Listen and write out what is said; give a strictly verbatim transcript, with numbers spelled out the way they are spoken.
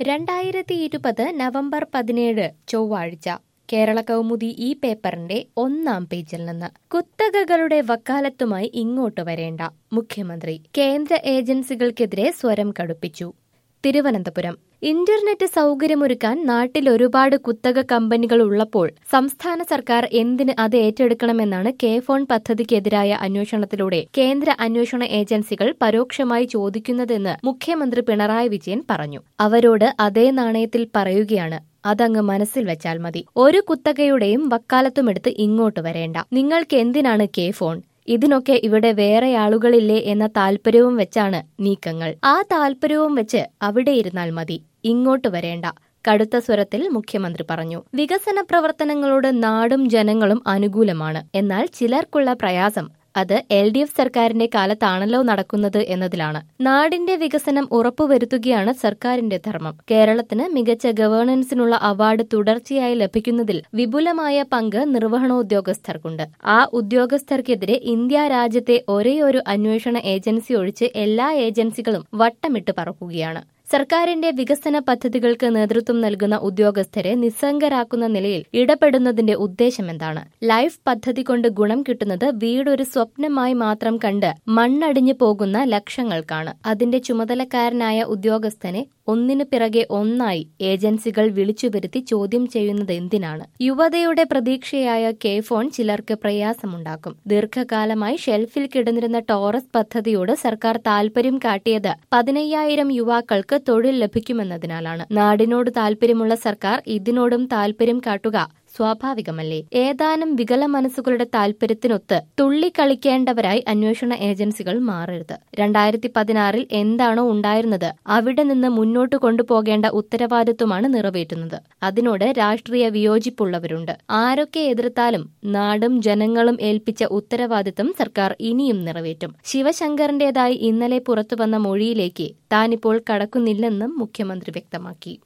രണ്ടായിരത്തി ഇരുപത് നവംബർ പതിനേഴ് ചൊവ്വാഴ്ച കേരള കൗമുദി ഈ പേപ്പറിന്റെ ഒന്നാം പേജിൽ നിന്ന് കുത്തകകളുടെ വക്കാലത്തുമായി ഇങ്ങോട്ട് വരേണ്ട മുഖ്യമന്ത്രി കേന്ദ്ര ഏജൻസികൾക്കെതിരെ സ്വരം കടുപ്പിച്ചു. തിരുവനന്തപുരം ഇന്റർനെറ്റ് സൗകര്യമൊരുക്കാൻ നാട്ടിൽ ഒരുപാട് കുത്തക കമ്പനികൾ ഉള്ളപ്പോൾ സംസ്ഥാന സർക്കാർ എന്തിന് അത് ഏറ്റെടുക്കണമെന്നാണ് കെ ഫോൺ പദ്ധതിക്കെതിരായ അന്വേഷണത്തിലൂടെ കേന്ദ്ര അന്വേഷണ ഏജൻസികൾ പരോക്ഷമായി ചോദിക്കുന്നതെന്ന് മുഖ്യമന്ത്രി പിണറായി വിജയൻ പറഞ്ഞു. അവരോട് അതേ നാണയത്തിൽ പറയുകയാണ്, അതങ്ങ് മനസ്സിൽ വെച്ചാൽ മതി. ഒരു കുത്തകയുടെയും വക്കാലത്തുമെടുത്ത് ഇങ്ങോട്ട് വരേണ്ട. നിങ്ങൾക്ക് എന്തിനാണ് കെ ഫോൺ? ഇതിനൊക്കെ ഇവിടെ വേറെ ആളുകളില്ലേ എന്ന താല്പര്യവും വെച്ചാണ് നീക്കങ്ങൾ. ആ താല്പര്യവും വെച്ച് അവിടെ ഇരുന്നാൽ മതി, ഇങ്ങോട്ട് വരേണ്ട. കടുത്ത സ്വരത്തിൽ മുഖ്യമന്ത്രി പറഞ്ഞു. വികസന പ്രവർത്തനങ്ങളോട് നാടും ജനങ്ങളും അനുകൂലമാണ്. എന്നാൽ ചിലർക്കുള്ള പ്രയാസം അത് എൽ ഡി എഫ് സർക്കാരിന്റെ കാലത്താണല്ലോ നടക്കുന്നത് എന്നതിലാണ്. നാടിന്റെ വികസനം ഉറപ്പുവരുത്തുകയാണ് സർക്കാരിന്റെ ധർമ്മം. കേരളത്തിന് മികച്ച ഗവേണൻസിനുള്ള അവാർഡ് തുടർച്ചയായി ലഭിക്കുന്നതിൽ വിപുലമായ പങ്ക് നിർവഹണോദ്യോഗസ്ഥർക്കുണ്ട്. ആ ഉദ്യോഗസ്ഥർക്കെതിരെ ഇന്ത്യ രാജ്യത്തെ ഒരേയൊരു അന്വേഷണ ഏജൻസി ഒഴിച്ച് എല്ലാ ഏജൻസികളും വട്ടമിട്ട് പറക്കുകയാണ്. സർക്കാരിന്റെ വികസന പദ്ധതികൾക്ക് നേതൃത്വം നൽകുന്ന ഉദ്യോഗസ്ഥരെ നിസ്സംഗരാക്കുന്ന നിലയിൽ ഇടപെടുന്നതിന്റെ ഉദ്ദേശമെന്താണ്? ലൈഫ് പദ്ധതി കൊണ്ട് ഗുണം കിട്ടുന്നത് വീടൊരു സ്വപ്നമായി മാത്രം കണ്ട് മണ്ണടിഞ്ഞു പോകുന്ന ലക്ഷങ്ങൾക്കാണ്. അതിന്റെ ചുമതലക്കാരനായ ഉദ്യോഗസ്ഥനെ ഒന്നിനു പിറകെ ഒന്നായി ഏജൻസികൾ വിളിച്ചുവരുത്തി ചോദ്യം ചെയ്യുന്നത് എന്തിനാണ്? യുവതയുടെ പ്രതീക്ഷയായ കെ ഫോൺ ചിലർക്ക് പ്രയാസമുണ്ടാക്കും. ദീർഘകാലമായി ഷെൽഫിൽ കിടന്നിരുന്ന ടോറസ് പദ്ധതിയോട് സർക്കാർ താൽപര്യം കാട്ടിയത് പതിനയ്യായിരം യുവാക്കൾക്ക് തൊഴിൽ ലഭിക്കുമെന്നതിനാലാണ്. നാടിനോട് താൽപര്യമുള്ള സർക്കാർ ഇതിനോടും താൽപര്യം കാട്ടുക സ്വാഭാവികമല്ലേ? ഏതാനും വികല മനസ്സുകളുടെ താൽപര്യത്തിനൊത്ത് തുള്ളിക്കളിക്കേണ്ടവരായി അന്വേഷണ ഏജൻസികൾ മാറരുത്. രണ്ടായിരത്തി പതിനാറിൽ എന്താണോ ഉണ്ടായിരുന്നത് അവിടെ നിന്ന് മുന്നോട്ട് കൊണ്ടുപോകേണ്ട ഉത്തരവാദിത്വമാണ് നിറവേറ്റുന്നത്. അതിനോട് രാഷ്ട്രീയ വിയോജിപ്പുള്ളവരുണ്ട്. ആരൊക്കെ എതിർത്താലും നാടും ജനങ്ങളും ഏൽപ്പിച്ച ഉത്തരവാദിത്വം സർക്കാർ ഇനിയും നിറവേറ്റും. ശിവശങ്കറിന്റേതായി ഇന്നലെ പുറത്തുവന്ന മൊഴിയിലേക്ക് താനിപ്പോൾ കടക്കുന്നില്ലെന്നും മുഖ്യമന്ത്രി വ്യക്തമാക്കി.